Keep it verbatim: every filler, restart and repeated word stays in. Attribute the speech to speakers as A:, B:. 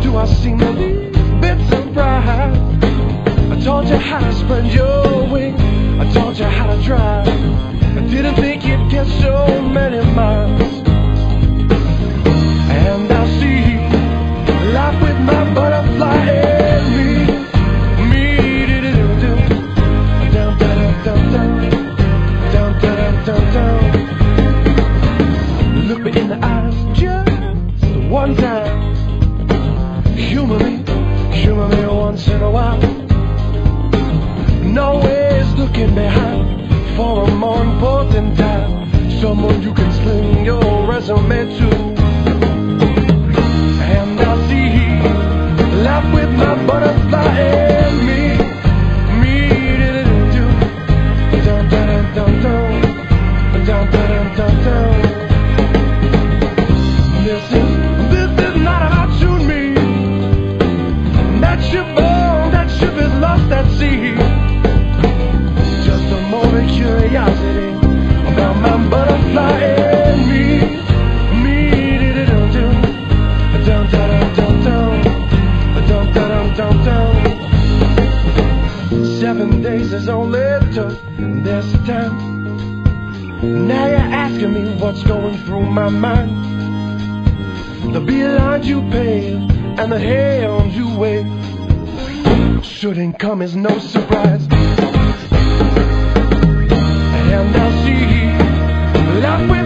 A: do I seem a bit surprised? I taught you how to spread your wings, I taught you how to drive. I didn't think you'd get so many miles. And I see life with my butterfly and me. Me, do-do-do-do. Down, down, down, down. Down, down, down, down. Look me in the eyes just one time. Humor me, humor me once in a while. And always looking behind for a more important time. Someone you can sling your resume to. And I see life with my butterfly and me. Me, do-do-do-do. Down, down, down, down. Down, down, down, down. This is, this is not about you and me. That ship on, that ship is lost at sea. Just a moment of curiosity about my butterfly and me. Me, do-do-do-do. Down, down, down, down. Down, down, down, down. Seven days is all it took this time. Now you're asking me what's going through my mind. The beeline you paved and the hand you waved shouldn't come as no surprise. And I see life